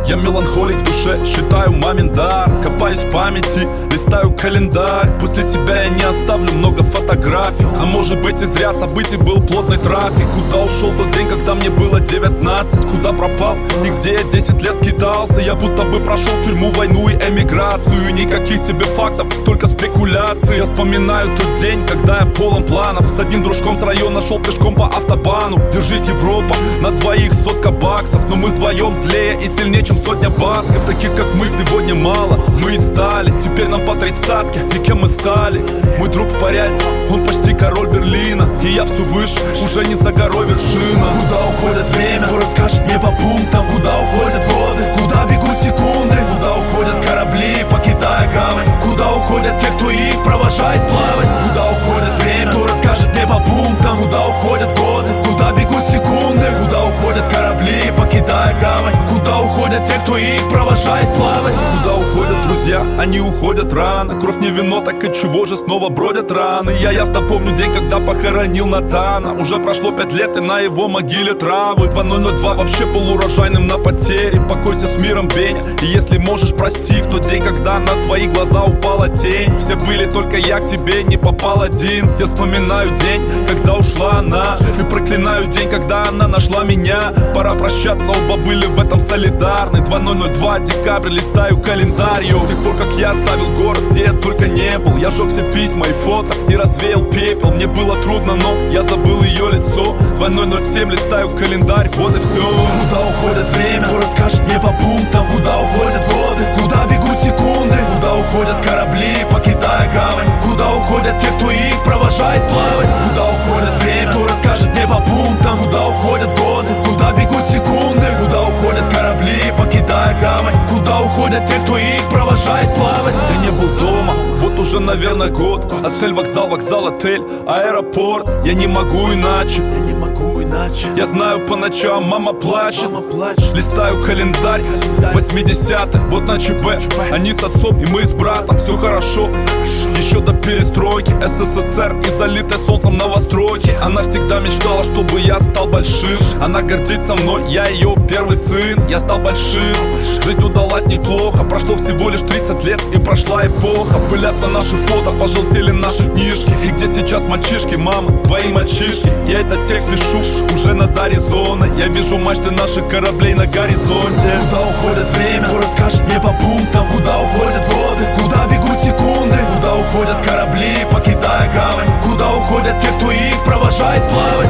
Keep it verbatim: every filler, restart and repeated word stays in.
Я меланхолик в душе, считаю мамин дар. Копаюсь в памяти, листаю календарь. После себя я не оставлю много фотографий. А может быть и зря событий был плотный трафик. Куда ушел тот день, когда мне было девятнадцать? Куда пропал и где я десять лет скитался? Я будто бы прошел тюрьму, войну и эмиграцию. Никаких тебе фактов, только спекуляции. Я вспоминаю тот день, когда я полон планов. С одним дружком с района шел пешком по автобану. Держись, Европа, на двоих сотка баксов. Но мы вдвоем злее и сильнее, чем сотня басков. Таких как мы сегодня мало, мы и стали. Теперь нам по тридцатке, и кем мы стали? Мой друг в порядке, он почти король Берлина. И я все выше, уже не за горой вершина. Куда уходит время? Кто расскажет мне по пунктам? Куда уходят годы? Куда бегут секунды? Куда уходят корабли, покидая гавань? Куда уходят те, кто их провожает плавать? Куда уходит время? Кто расскажет мне по пунктам? Куда уходят годы? Куда бегут секунды? Куда уходят корабли, покидая гавань? Куда уходят те, кто их провожает плавать? Куда уходят друзья? Они уходят рано. Кровь не вино, так и чего же снова бродят раны? Я ясно помню день, когда похоронил Натана. Уже прошло пять лет, и на его могиле травы. Два ноль ноль два вообще был урожайным на потере. Покойся с миром, Беня, и если можешь, прости. В тот день, когда на твои глаза упала тень, все были, только я к тебе не попал один. Я вспоминаю день, когда ушла она, и проклинаю день, когда она нашла меня. Пора прощаться, оба были в этом солидарны. Два ноль ноль два, декабрь, листаю календарь. Йо, с тех пор, как я оставил город, где я только не был. Я сжег все письма и фото и развеял пепел. Мне было трудно, но я забыл ее лицо. Два ноль ноль семь, листаю календарь, вот и все. Куда уходит время? Кто расскажет мне по пунктам? Куда уходят годы? Куда бегут секунды? Куда уходят корабли, покидая гавань? Куда уходят те, кто их провожает плавать? Куда уходит время? Кто расскажет мне по пунктам? Куда уходят годы? Куда бегут секунды? Куда уходят корабли, покидая гавань? Куда уходят те, кто их провожает плавать? Я не был дома, вот уже, наверное, год. Отель, вокзал, вокзал, отель, аэропорт. Я не могу иначе, я не могу иначе. Я знаю, по ночам мама плачет, мама плачет. Листаю календарь, восьмидесятые, вот на ЧП. Они с отцом и мы с братом, все хорошо. Еще до перестройки СССР и залитая солнцем новостройки. Она всегда мечтала, чтобы я стал большим. Она гордится мной, я ее первый сын. Я стал большим, жизнь удалась неплохо. Прошло всего лишь тридцать лет и прошла эпоха. Пылятся наши фото, пожелтели наши книжки. И где сейчас мальчишки, мама, твои мальчишки? Я этот текст пишу уже над Аризоной. Я вижу мачты наших кораблей на горизонте. Куда уходит время? Кто расскажет мне по пунктам? Куда уходят годы? Куда бегут секунды? Куда уходят корабли, покидая гавань? Куда уходят те, кто их провожает плавать?